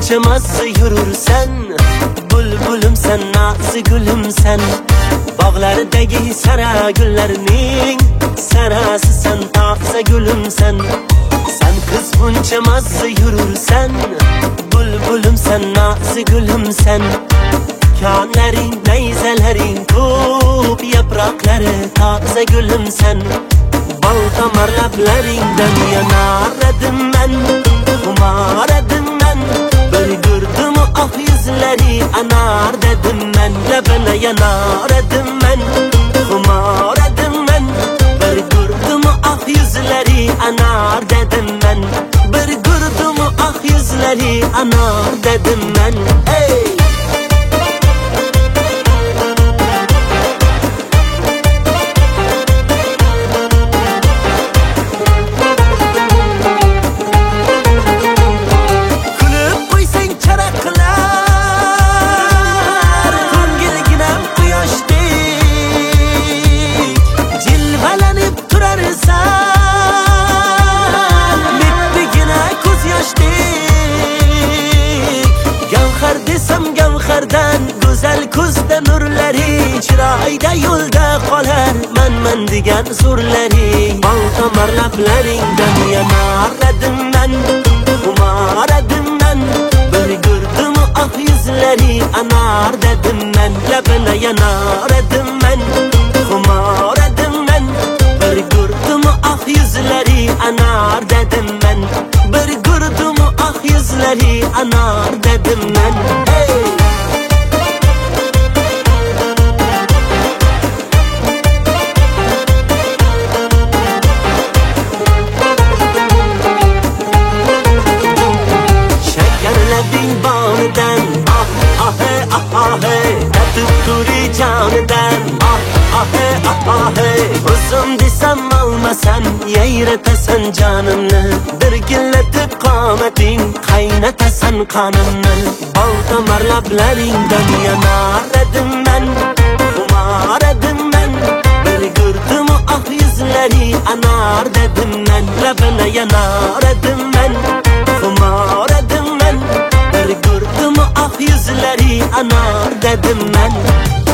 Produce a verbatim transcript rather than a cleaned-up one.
buncha mazza yurursan, bulbulim sen, nazi gulim sen. Bog'lardagi sara gullarning sarasi sen, toza gulim sen. Sen qiz buncha mazza yurursan, bulbulim sen, nazi gulim sen. Konlaring, nayzalaring ko'p, yaproqlari toza gulim sen. Bal tomar lablaringdan yanardim men, xumoradim men. Bir ko'rdim oq yuzlari anar dedim men, labana yanardim men, xumoradim men. Bir ko'rdim oq yuzlari anar dedim men, bir ko'rdim oq yuzlari anar dedim men. Hey! Gavhardan go'zal ko'zda nurlari, chiroyda yo'lda qolar man man degan surlari. Bal tomar lablaringdan yanardim men, xumoradim men. Bir ko'rdim oq yuzlari anar dedim men, labana yanardim men, xumoradim men. Bir ko'rdim oq yuzlari anar dedim men, bir ko'rdim oq yuzlari anar dedim men. Bonidan ah ahe ahe, tatib turi jonidan ah ahe ahe. O'zim desam olmasan, yayratasan jonimni, dirgillatib qomating, qaynatasan qonimni. Bal tomar lablaringdan yanardim men, xumoradim men. Bir ko'rdim oq yuzlari anar dedim men, labana yanardim men, xumoradim men. Bir ko'rdim oq yuzlari anar dedim men.